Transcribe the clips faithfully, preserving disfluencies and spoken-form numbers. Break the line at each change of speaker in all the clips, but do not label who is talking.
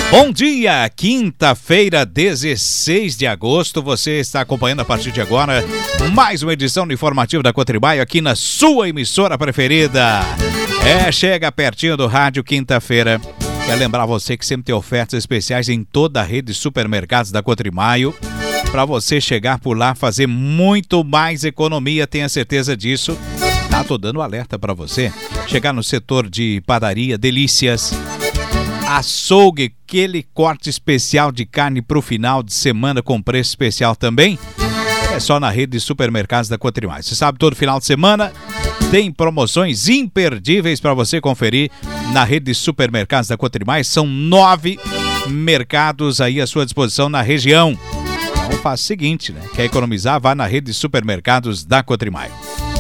Bom dia, quinta-feira, dezesseis de agosto, você está acompanhando a partir de agora mais uma edição do Informativo da Cotribaio aqui na sua emissora preferida. É, chega pertinho do rádio, quinta-feira. Quero lembrar você que sempre tem ofertas especiais em toda a rede de supermercados da Cotribaio, para você chegar por lá, fazer muito mais economia, tenha certeza disso. Tá, tô dando alerta para você. Chegar no setor de padaria, delícias, açougue, aquele corte especial de carne pro final de semana com preço especial também. É só na rede de supermercados da Cotribaio. Você sabe, todo final de semana tem promoções imperdíveis para você conferir na rede de supermercados da Cotribaio. São nove mercados aí à sua disposição na região. Então faz o seguinte, né? Quer economizar? Vá na rede de supermercados da Cotribaio.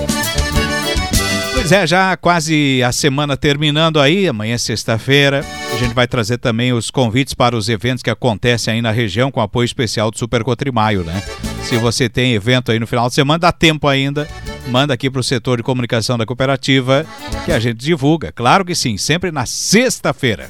Pois é, já quase a semana terminando aí, amanhã é sexta-feira. A gente vai trazer também os convites para os eventos que acontecem aí na região com apoio especial do Super Cotribaio, né? Se você tem evento aí no final de semana, dá tempo ainda, manda aqui para o setor de comunicação da cooperativa que a gente divulga. Claro que sim, sempre na sexta-feira.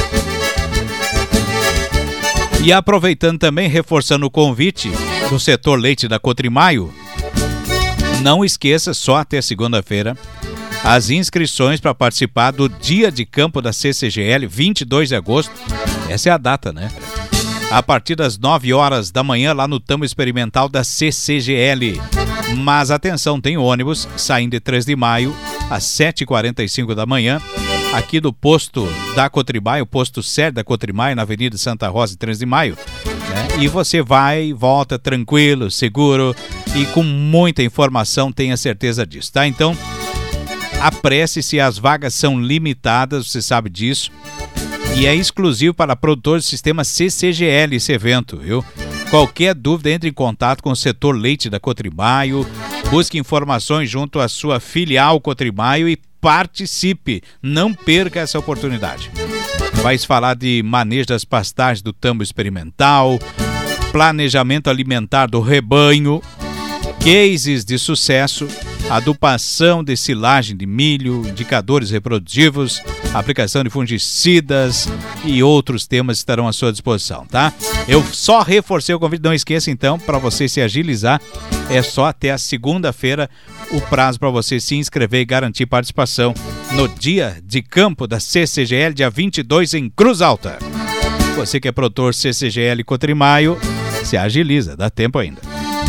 E aproveitando também, reforçando o convite do setor leite da Cotribaio, não esqueça, só até segunda-feira, as inscrições para participar do Dia de Campo da C C G L, vinte e dois de agosto. Essa é a data, né? A partir das nove horas da manhã, lá no Tambo Experimental da C C G L. Mas atenção, tem ônibus saindo de três de maio às sete e quarenta e cinco da manhã, aqui do posto da Cotribaio, o posto sede da Cotribaio, na Avenida Santa Rosa, três de maio. Né? E você vai e volta tranquilo, seguro e com muita informação, tenha certeza disso, tá? Então, apresse-se, as vagas são limitadas, você sabe disso. E é exclusivo para produtores do sistema C C G L esse evento, viu? Qualquer dúvida, entre em contato com o setor leite da Cotribaio, busque informações junto à sua filial Cotribaio e participe. Não perca essa oportunidade. Vai se falar de manejo das pastagens do tambo experimental, planejamento alimentar do rebanho, cases de sucesso, adubação de silagem de milho, indicadores reprodutivos, aplicação de fungicidas e outros temas estarão à sua disposição, tá? Eu só reforcei o convite, não esqueça então, para você se agilizar, é só até a segunda-feira o prazo para você se inscrever e garantir participação no Dia de Campo da C C G L, dia vinte e dois em Cruz Alta. Você que é produtor C C G L Cotribaio, se agiliza, dá tempo ainda.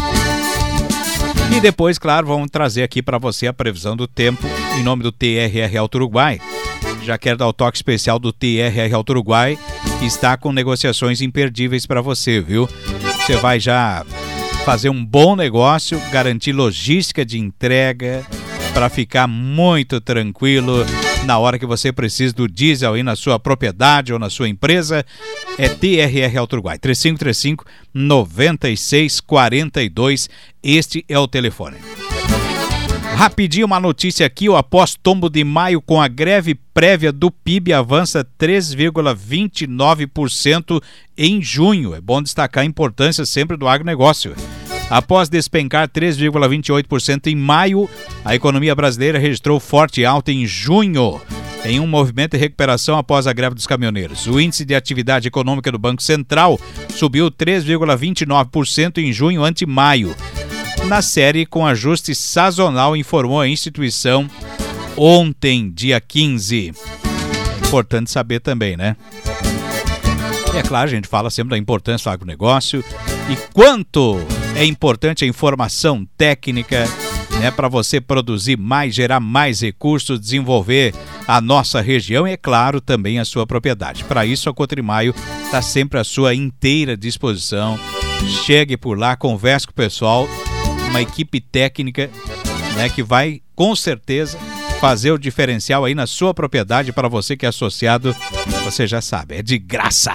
E depois, claro, vamos trazer aqui para você a previsão do tempo em nome do T R R Auto Uruguai. Já quero dar o toque especial do T R R Auto Uruguai, que está com negociações imperdíveis para você, viu? Você vai já fazer um bom negócio, garantir logística de entrega para ficar muito tranquilo na hora que você precisa do diesel aí na sua propriedade ou na sua empresa. É T R R Auto Uruguai, três cinco três cinco, nove seis quatro dois, este é o telefone. Rapidinho uma notícia aqui, o após tombo de maio com a greve prévia do P I B avança três vírgula vinte e nove por cento em junho. É bom destacar a importância sempre do agronegócio. Após despencar três vírgula vinte e oito por cento em maio, a economia brasileira registrou forte alta em junho, em um movimento de recuperação após a greve dos caminhoneiros. O índice de atividade econômica do Banco Central subiu três vírgula vinte e nove por cento em junho ante maio. Na série com ajuste sazonal, informou a instituição ontem, dia quinze. É importante saber também, né? E é claro, a gente fala sempre da importância do agronegócio e quanto é importante a informação técnica, né, para você produzir mais, gerar mais recursos, desenvolver a nossa região e, é claro, também a sua propriedade. Para isso, a Cotribaio está sempre à sua inteira disposição. Chegue por lá, converse com o pessoal, uma equipe técnica, né, que vai, com certeza, fazer o diferencial aí na sua propriedade. Para você que é associado, você já sabe, é de graça.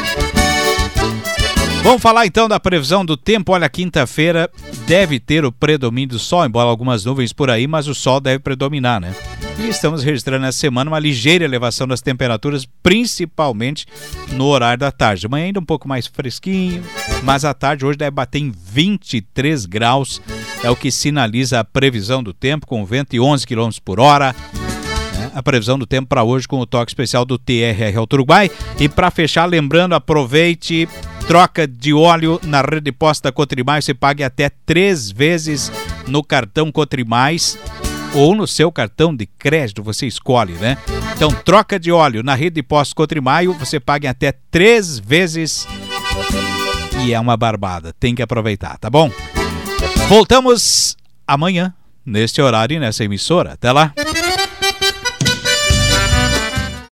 Vamos falar então da previsão do tempo. Olha, quinta-feira deve ter o predomínio do sol, embora algumas nuvens por aí, mas o sol deve predominar, né? E estamos registrando essa semana uma ligeira elevação das temperaturas, principalmente no horário da tarde. Amanhã ainda um pouco mais fresquinho, mas à tarde hoje deve bater em vinte e três graus, é o que sinaliza a previsão do tempo, com vento de onze quilômetros por hora. Né? a previsão do tempo para hoje com o toque especial do T R R Auto Uruguai. E para fechar, lembrando, aproveite, troca de óleo na rede de postos da Cotrimais, você pague até três vezes no cartão Cotrimais ou no seu cartão de crédito, você escolhe, né? Então, troca de óleo na rede de postos Cotrimaio, você paga até três vezes e é uma barbada, tem que aproveitar, tá bom? Voltamos amanhã, neste horário e nessa emissora. Até lá!